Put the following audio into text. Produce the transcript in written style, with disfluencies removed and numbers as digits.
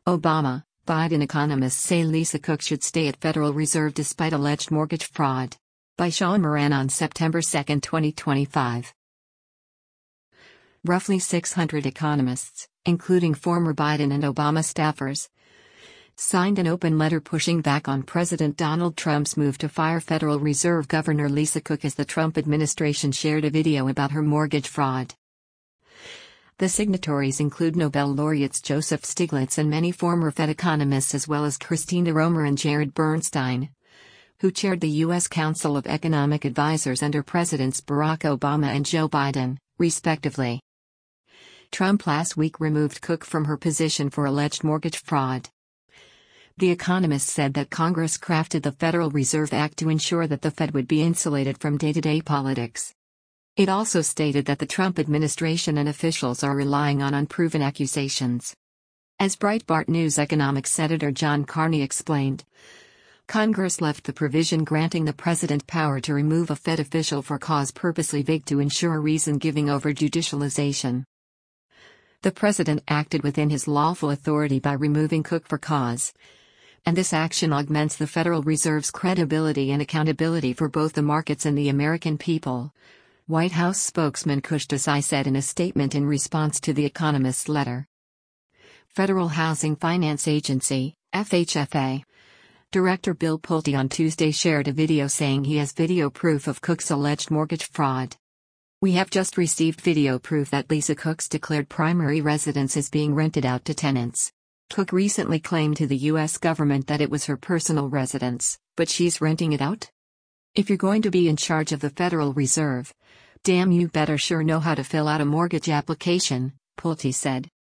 Obama, Biden economists say Lisa Cook should stay at Federal Reserve despite alleged mortgage fraud. By Sean Moran on September 2, 2025. Roughly 600 economists, including former Biden and Obama staffers, signed an open letter pushing back on President Donald Trump's move to fire Federal Reserve Governor Lisa Cook as the Trump administration shared a video about her mortgage fraud. The signatories include Nobel laureates Joseph Stiglitz and many former Fed economists, as well as Christina Romer and Jared Bernstein, who chaired the U.S. Council of Economic Advisers under Presidents Barack Obama and Joe Biden, respectively. Trump last week removed Cook from her position for alleged mortgage fraud. The Economist said that Congress crafted the Federal Reserve Act to ensure that the Fed would be insulated from day-to-day politics. It also stated that the Trump administration and officials are relying on unproven accusations. As Breitbart News economics Senator John Carney explained, Congress left the provision granting the president power to remove a Fed official for cause purposely vague to ensure reason-giving over judicialization. The president acted within his lawful authority by removing Cook for cause, and this action augments the Federal Reserve's credibility and accountability for both the markets and the American people, White House spokesman Kush Desai said in a statement in response to The Economist's letter. Federal Housing Finance Agency, FHFA, Director Bill Pulte on Tuesday shared a video saying he has video proof of Cook's alleged mortgage fraud. "We have just received video proof that Lisa Cook's declared primary residence is being rented out to tenants. Cook recently claimed to the U.S. government that it was her personal residence, but she's renting it out? If you're going to be in charge of the Federal Reserve, damn you better sure know how to fill out a mortgage application," Pulte said.